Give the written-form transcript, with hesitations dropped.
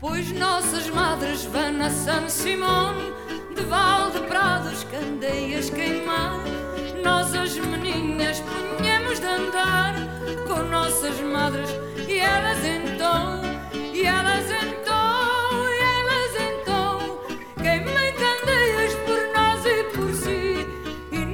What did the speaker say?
pois nossas madres vão a San Simón, de Valdeprados, candeias queimar.